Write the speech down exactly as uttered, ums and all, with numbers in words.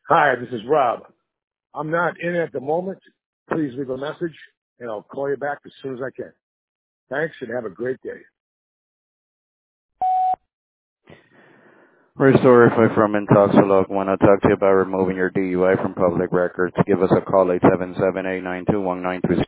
Hi, this is Rob. I'm not in at the moment. Please leave a message, and I'll call you back as soon as I can. Thanks, and have a great day. Restore if from Intoxilog. Want to talk to you about removing your D U I from public records. Give us a call, eight seven seven, eight nine two, one nine three zero.